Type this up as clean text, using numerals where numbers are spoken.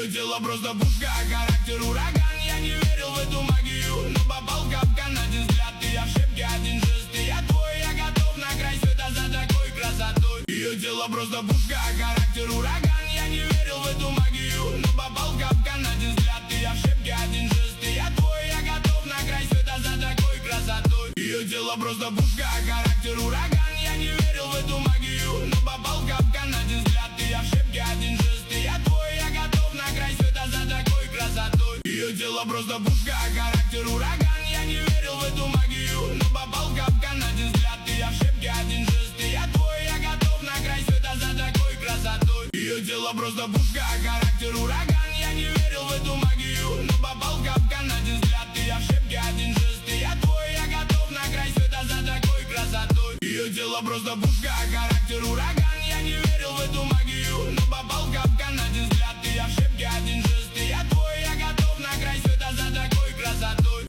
Ее тело просто пушка, а характер ураган. Я не верил в эту магию, но попал в капкан. Один взгляд, и я в шепке, один жест, и я твой. Я готов на край света за такой красотой. Ее тело просто пушка, а характер ураган. Я не верил в эту магию, но попал в капкан. Один взгляд, и я в шепке, один жест, и я твой. Я готов на край света за такой красотой. Ее тело просто пушка, а характер ураган. Я не верил в эту магию, но попал в капкан. Один взгляд, и я в шепке, один жест, и я твой. Я готов на край света за такой красотой. Ее тело просто пушка, а характер ураган. Я не верил в эту магию, но попал в капкан. Один взгляд, и я в шепке, один жест, и я твой. Я готов на край света за такой красотой. Ее тело просто пушка, а характер ураган. Я не верил в эту магию, но попал в капкан. Один взгляд, и я в шепке, один жест, и я твой. Я готов на край света за такой красотой. Ее тело просто пушка, а характер ураган. Я не верил в эту магию, но попал в капкан. Один взгляд, и я в шепке, один жест, и я твой. Я готов на край света за такой красотой.